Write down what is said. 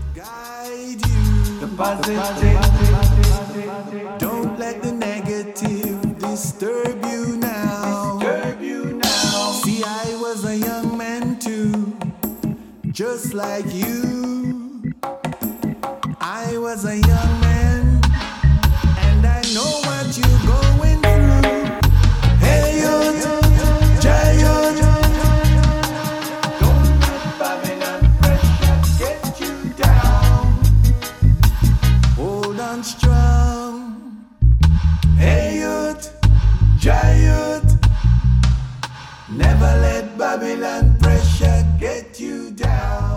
guide you. The positive. Don't let the negative disturb you now. See, I was a young man too, just like you. I was a young man, and I know what you're going through. Hey, youth, giant. Don't let Babylon pressure get you down. Hold on strong. Hey, youth, giant. Never let Babylon pressure get you down.